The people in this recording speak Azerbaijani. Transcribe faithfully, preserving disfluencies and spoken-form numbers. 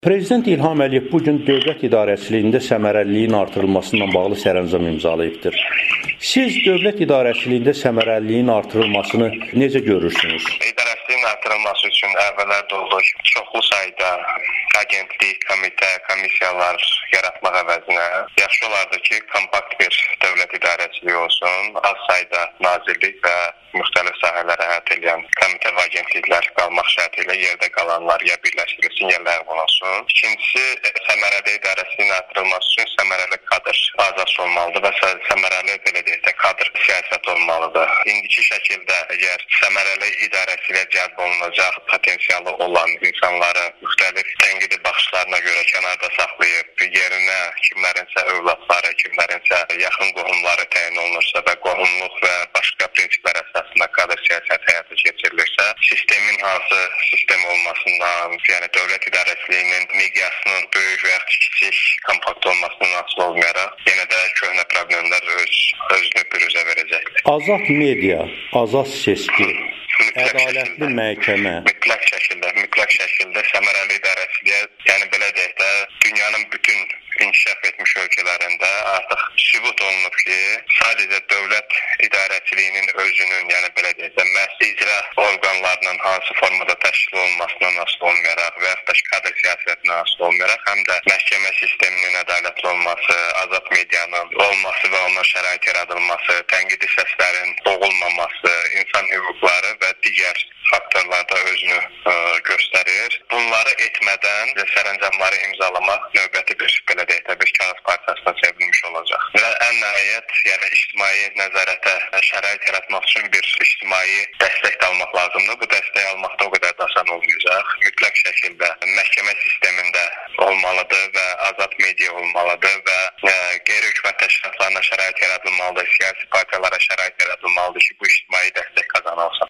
Prezident İlham Əliyev bu gün dövlət idarəçiliyində səmərəliliyin artırılmasıyla bağlı sərəncam imzalayıbdır. Siz dövlət idarəçiliyində səmərəliliyin artırılmasını necə görürsünüz? İdarəçiliyin artırılması üçün əvvəllər də olur. Çoxlu sayda agentlik, komitə, komissiyalar yaratmaq əvəzinə yaxşı olardı ki, kompakt bir dövlət idarəçiliyi olsun, az sayda nazirlik və müxtəlif sahələrə əhatə edən komitə və agentliklər qalmaq şərti ilə yerdə qalanlar ya birləşdirilsin, ya ləğv olunsun. İkincisi, səmərəli idarəçiliyin artırılması üçün səmərəli kadr bazası olmalıdır və səmərəli belə deyək də kadr siyasəti olmalıdır. İndiki şəkildə əgər səmərəli idarəçiliyə cəlb olunacaq potensialı olan insanları müxtəlif tənqidi baxışlarına görə kənarda saxlayıb, yerinə kimlərinsə övladları, kimlərinsə yaxın qohumları təyin olunursa və qohumluq və başqa prinsiplər əsasında kadr siyasəti həyata keçirilirsə, sistemin hansı sistem olmasından, yəni dövlət idarəçiliyinin miqyasının böyük və kiçik, kompakt olmasından asılı olmayaraq, yenə də köhnə problemlər öz, özünü bürüzə verəcəkdir. Azad media, azad seçki, ədalətli məhkəmə. Mütləq şəkildə, mütləq şəkildə səmərəli idarəçiliyə, yəni belə deyək də, dünyanın bütün inkişaf etmiş ölkələrində artıq sübut olunub ki, sadəcə dövlət idarəçiliyinin özünün, yəni belə deyək də, məhz icra orqanlarının hansı formada təşkil olunmasından asılı olmayaraq və yaxud da kadr siyasətindən asılı olmayaraq, həm də məhkəmə sisteminin ədalətli olması, azad medianın olması və ona şərait yaradılması, tənqidi səslərin boğulmaması, insan hüquqları və digər faktorlarda özünü ə, göstərir. Bunları etmədən sərəncamları imzalamaq növbəti bir, belə deyək də, bir kağız parçasına çevrilmiş olacaq. Və ən nəhayət, yəni ictimai nəzarətə şərait yaratmaq üçün bir ictimai dəstək də almaq lazımdır. Bu dəstək almaqda o qədər də asan olmayacaq. Mütləq şəkildə məhkəmə sistemində olmalıdır və azad media olmalıdır və ə, qeyri-hökumət təşkilatlarına şərait yaradılmalıdır, siyasi partiyalara şərait yaradılmalıdır ki, bu ictimai dəstək qazanılsın.